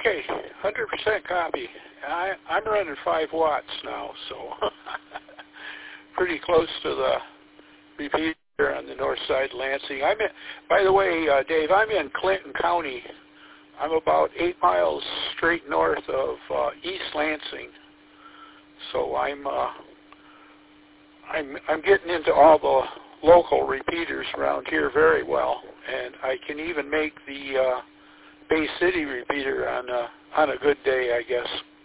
Okay, 100% copy. I'm running 5 watts now, so pretty close to the repeater on the north side of Lansing. By the way, Dave, I'm in Clinton County. I'm about 8 miles straight north of East Lansing, so I'm getting into all the local repeaters around here very well, and I can even make the Bay City repeater on a good day, I guess.